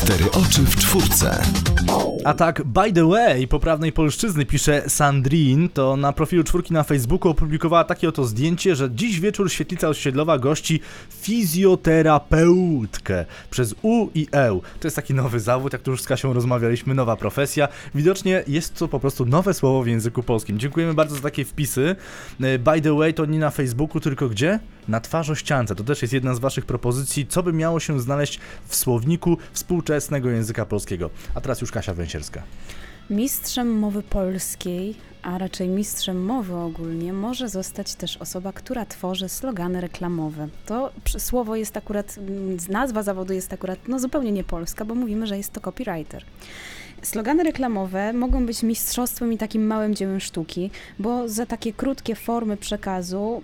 Cztery oczy w czwórce. A tak, by the way, poprawnej polszczyzny pisze Sandrine, to na profilu czwórki na Facebooku opublikowała takie oto zdjęcie, że dziś wieczór Świetlica Osiedlowa gości fizjoterapeutkę przez U i E. To jest taki nowy zawód, jak tu już z Kasią rozmawialiśmy, nowa profesja. Widocznie jest to po prostu nowe słowo w języku polskim. Dziękujemy bardzo za takie wpisy. By the way, to nie na Facebooku, tylko gdzie? Na twarzościance. To też jest jedna z waszych propozycji, co by miało się znaleźć w słowniku współczesnego języka polskiego. A teraz już Kasia Węsierska. Mistrzem mowy polskiej, a raczej mistrzem mowy ogólnie, może zostać też osoba, która tworzy slogany reklamowe. To słowo jest akurat, nazwa zawodu jest akurat zupełnie nie polska, bo mówimy, że jest to copywriter. Slogany reklamowe mogą być mistrzostwem i takim małym dziełem sztuki, bo za takie krótkie formy przekazu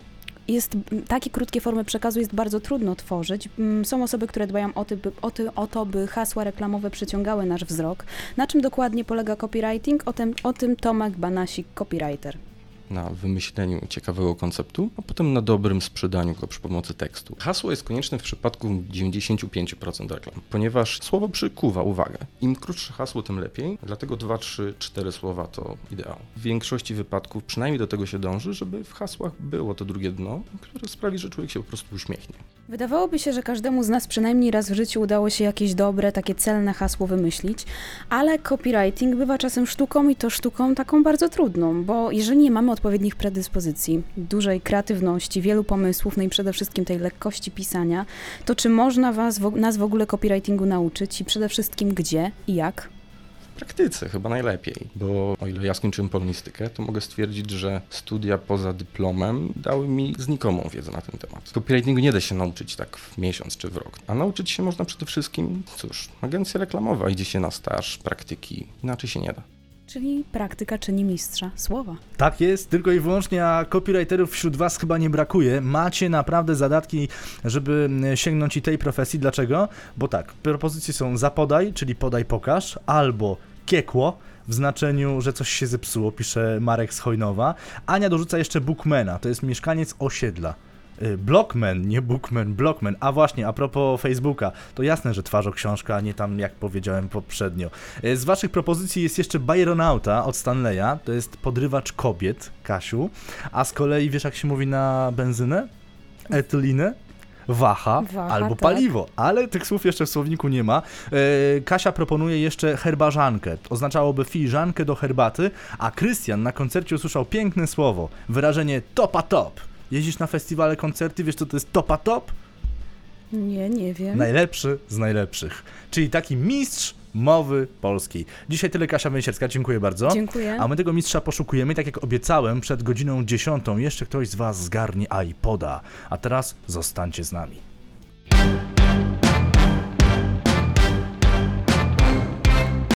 jest bardzo trudno tworzyć. Są osoby, które dbają o to, by hasła reklamowe przyciągały nasz wzrok. Na czym dokładnie polega copywriting? O tym Tomek Banasik, copywriter. Na wymyśleniu ciekawego konceptu, a potem na dobrym sprzedaniu go przy pomocy tekstu. Hasło jest konieczne w przypadku 95% reklam, ponieważ słowo przykuwa uwagę. Im krótsze hasło, tym lepiej, dlatego 2, 3, 4 słowa to ideał. W większości wypadków przynajmniej do tego się dąży, żeby w hasłach było to drugie dno, które sprawi, że człowiek się po prostu uśmiechnie. Wydawałoby się, że każdemu z nas przynajmniej raz w życiu udało się jakieś dobre, takie celne hasło wymyślić, ale copywriting bywa czasem sztuką i to sztuką taką bardzo trudną, bo jeżeli nie mamy odpowiednich predyspozycji, dużej kreatywności, wielu pomysłów, no i przede wszystkim tej lekkości pisania, to czy można nas w ogóle copywritingu nauczyć i przede wszystkim gdzie i jak? W praktyce chyba najlepiej, bo o ile ja skończyłem polonistykę, to mogę stwierdzić, że studia poza dyplomem dały mi znikomą wiedzę na ten temat. Copywritingu nie da się nauczyć tak w miesiąc czy w rok, a nauczyć się można przede wszystkim, agencja reklamowa, idzie się na staż, praktyki, inaczej się nie da. Czyli praktyka czyni mistrza słowa. Tak jest, tylko i wyłącznie, a copywriterów wśród was chyba nie brakuje. Macie naprawdę zadatki, żeby sięgnąć i tej profesji. Dlaczego? Bo tak, propozycje są zapodaj, czyli podaj, pokaż, albo kiekło, w znaczeniu, że coś się zepsuło, pisze Marek z Chojnowa. Ania dorzuca jeszcze bookmana, to jest mieszkaniec osiedla. Blockman, nie bookman, blockman. A właśnie, a propos Facebooka, to jasne, że twarzoksiążka, a nie tam, jak powiedziałem poprzednio. Z waszych propozycji jest jeszcze Byronauta od Stanleya, to jest podrywacz kobiet, Kasiu. A z kolei, wiesz jak się mówi na benzynę? Etylinę? Waha albo tak. paliwo, ale tych słów jeszcze w słowniku nie ma. Kasia proponuje jeszcze herbarzankę, oznaczałoby filiżankę do herbaty, a Krystian na koncercie usłyszał piękne słowo, wyrażenie topa top. Jeździsz na festiwale, koncerty, wiesz co to jest topa top? Nie wiem. Najlepszy z najlepszych, czyli taki mistrz mowy polskiej. Dzisiaj tyle, Kasia Węsierska, dziękuję bardzo. Dziękuję. A my tego mistrza poszukujemy, tak jak obiecałem, przed godziną 10. Jeszcze ktoś z was zgarnie iPoda. A teraz zostańcie z nami.